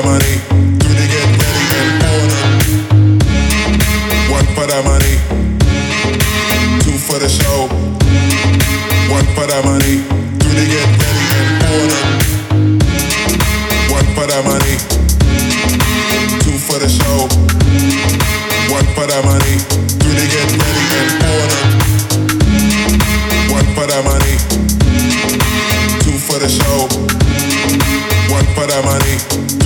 money, three to get ready and order. One for the money, two for the show. One for the money, three to get ready and order. One for the money, two for the show. One for the money, three to get ready and order. One for the money, two for the show. One for the money.